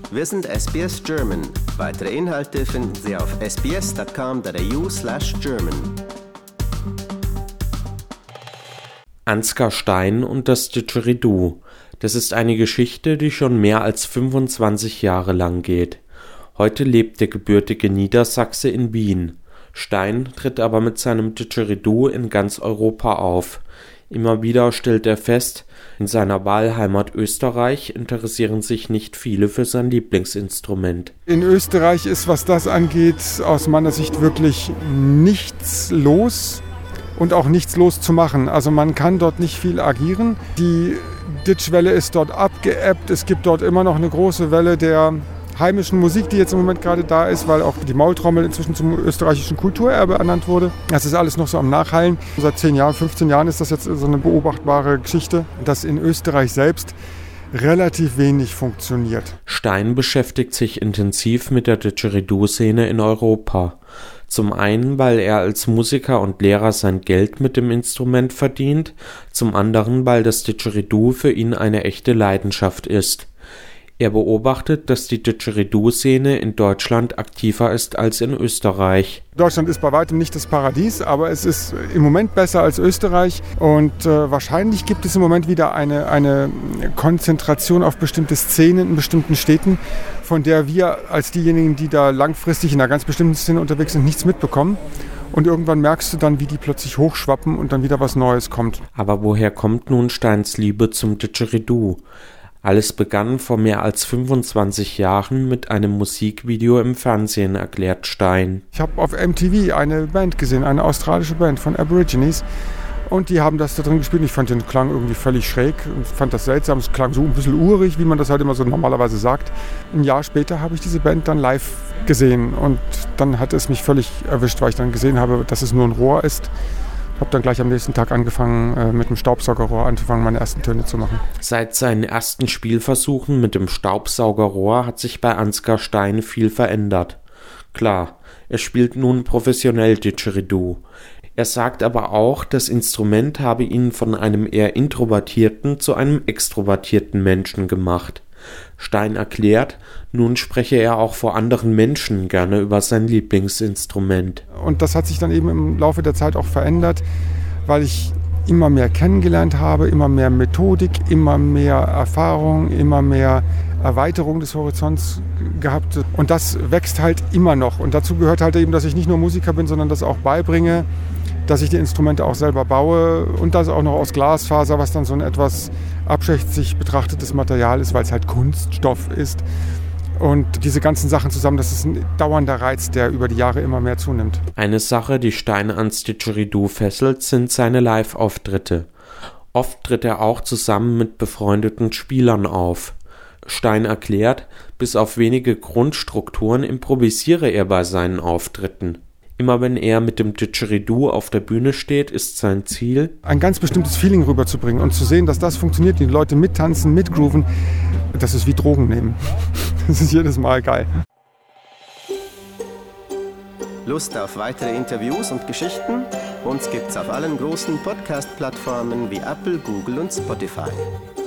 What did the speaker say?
Wir sind SBS German. Weitere Inhalte finden Sie auf sbs.com.au/German. Ansgar Stein und das Didgeridoo. Das ist eine Geschichte, die schon mehr als 25 Jahre lang geht. Heute lebt der gebürtige Niedersachse in Wien. Stein tritt aber mit seinem Didgeridoo in ganz Europa auf. Immer wieder stellt er fest, in seiner Wahlheimat Österreich interessieren sich nicht viele für sein Lieblingsinstrument. In Österreich ist, was das angeht, aus meiner Sicht wirklich nichts los und auch nichts los zu machen. Also man kann dort nicht viel agieren. Die Ditch-Welle ist dort abgeebbt. Es gibt dort immer noch eine große Welle der heimischen Musik, die jetzt im Moment gerade da ist, weil auch die Maultrommel inzwischen zum österreichischen Kulturerbe ernannt wurde. Das ist alles noch so am Nachhallen. Seit 10 Jahren, 15 Jahren ist das jetzt so eine beobachtbare Geschichte, dass in Österreich selbst relativ wenig funktioniert. Stein beschäftigt sich intensiv mit der Didgeridoo-Szene in Europa. Zum einen, weil er als Musiker und Lehrer sein Geld mit dem Instrument verdient, zum anderen, weil das Didgeridoo für ihn eine echte Leidenschaft ist. Er beobachtet, dass die Didgeridoo-Szene in Deutschland aktiver ist als in Österreich. Deutschland ist bei weitem nicht das Paradies, aber es ist im Moment besser als Österreich. Und wahrscheinlich gibt es im Moment wieder eine Konzentration auf bestimmte Szenen in bestimmten Städten, von der wir als diejenigen, die da langfristig in einer ganz bestimmten Szene unterwegs sind, nichts mitbekommen. Und irgendwann merkst du dann, wie die plötzlich hochschwappen und dann wieder was Neues kommt. Aber woher kommt nun Steins Liebe zum Didgeridoo? Alles begann vor mehr als 25 Jahren mit einem Musikvideo im Fernsehen, erklärt Stein. Ich habe auf MTV eine Band gesehen, eine australische Band von Aborigines. Und die haben das da drin gespielt. Ich fand den Klang irgendwie völlig schräg und fand das seltsam. Es klang so ein bisschen urig, wie man das halt immer so normalerweise sagt. Ein Jahr später habe ich diese Band dann live gesehen. Und dann hat es mich völlig erwischt, weil ich dann gesehen habe, dass es nur ein Rohr ist. Ich habe dann gleich am nächsten Tag angefangen, mit dem Staubsaugerrohr meine ersten Töne zu machen. Seit seinen ersten Spielversuchen mit dem Staubsaugerrohr hat sich bei Ansgar Stein viel verändert. Klar, er spielt nun professionell Didgeridoo. Er sagt aber auch, das Instrument habe ihn von einem eher introvertierten zu einem extrovertierten Menschen gemacht. Stein erklärt, nun spreche er auch vor anderen Menschen gerne über sein Lieblingsinstrument. Und das hat sich dann eben im Laufe der Zeit auch verändert, weil ich immer mehr kennengelernt habe, immer mehr Methodik, immer mehr Erfahrung, immer mehr Erweiterung des Horizonts gehabt. Und das wächst halt immer noch. Und dazu gehört halt eben, dass ich nicht nur Musiker bin, sondern das auch beibringe, dass ich die Instrumente auch selber baue und das auch noch aus Glasfaser, was dann so ein etwas abschätzig betrachtetes Material ist, weil es halt Kunststoff ist. Und diese ganzen Sachen zusammen, das ist ein dauernder Reiz, der über die Jahre immer mehr zunimmt. Eine Sache, die Stein ans Didgeridoo fesselt, sind seine Live-Auftritte. Oft tritt er auch zusammen mit befreundeten Spielern auf. Stein erklärt, bis auf wenige Grundstrukturen improvisiere er bei seinen Auftritten. Immer wenn er mit dem Didgeridoo auf der Bühne steht, ist sein Ziel, ein ganz bestimmtes Feeling rüberzubringen und zu sehen, dass das funktioniert, die Leute mittanzen, mitgrooven. Das ist wie Drogen nehmen. Das ist jedes Mal geil. Lust auf weitere Interviews und Geschichten? Uns gibt's auf allen großen Podcast-Plattformen wie Apple, Google und Spotify.